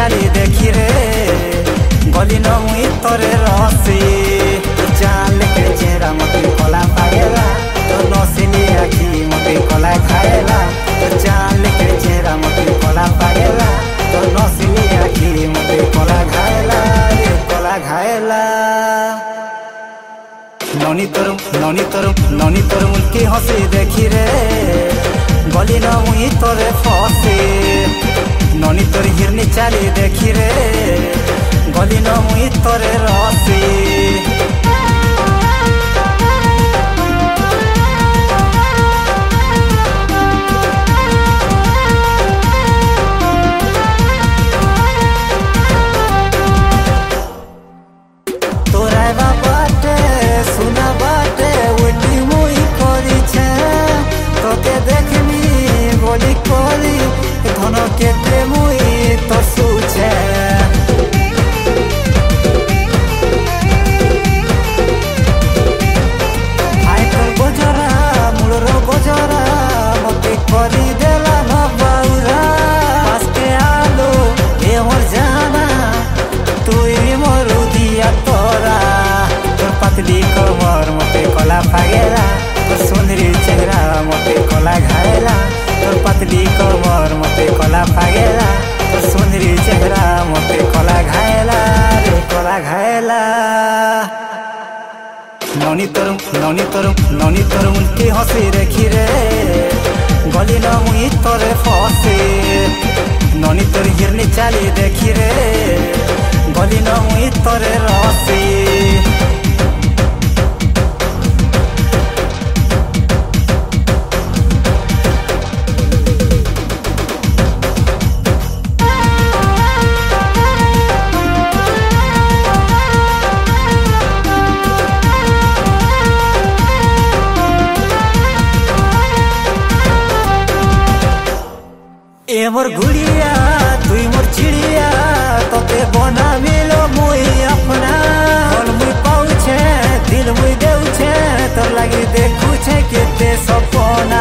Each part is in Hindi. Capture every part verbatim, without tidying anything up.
चाली देखी रे गली न मुई तोरे रसी चाल के चेहरा मते कला पागेला तो नसिनी आखी मते कला खाएला तो चाल के चेहरा मते कला पागेला तो नसिनी आखी मते कला खाएला रे कला खाएला ननी तोर ननी तोर ननी तोर मुल्की हंसी देखी रे गली न मुई तोरे फसी ननी तोर हिरनी चाली देखी रे गली न मुई तोरे रसी केते मुई तो सूचे हाय तोर गोजरा मुड़र गोजरा मते करी देला न बाउरा आस्ते आलो ए मोर जाना तुई मोर दिया तोरा तोर पतली कमर मते कला पागेला तोर सुंदरी चेहरा मते कला घायला तोर पतली कमर मते कला पागेला तोर सुंदरी चेहरा मते कला घायला रे कला घायला ननी तोर ननी तोर ननी तोर मुल्की हंसी देखी रे गली न मुई तोरे फसी ननी तोर हिरनी चाली देखी रे गली न मुई तोरे रसी ए मोर गुड़िया तुई मोर चिड़िया तोते बना मिलो मुई अपना मन मुई पाउछे दिल मुई देउछे तोर लागी देखुछे केते सपना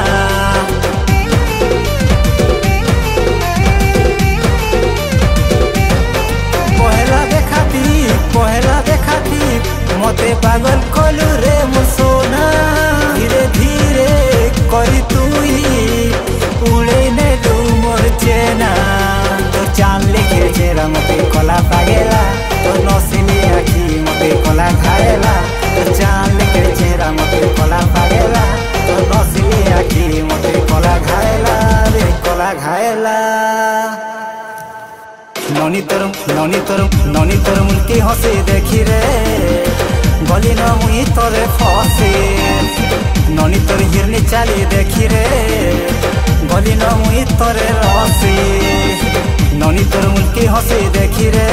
पहला देखाती पहला देखाती मते पागल कलु रे मोर सोना धीरे धीरे करी तुई उड़े ने चेना तो चांद लिखे चेहरा मते कला पागेला तो नसिनी आखी मते कला खाएला तो चांद लिखे चेहरा मते कला पागेला तो नसिनी आखी मते कला खाएला रे कला खाएला ननी तोर ननी तोर ननी तोर मुल्की हंसी देखी रे गली न मुई तोरे फसी ननी तोर हिरनी चाली देखी रे गली न मुई तोरे रसी ननी तोर मुल्की हंसी देखी रे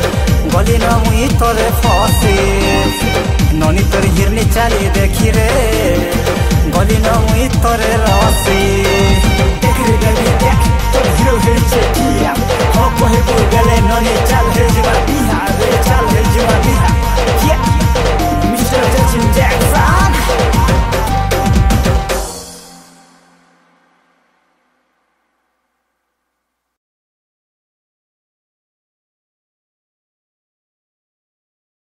गली न मुई तोरे फसी ननी तोर हिरनी चाली देखी रे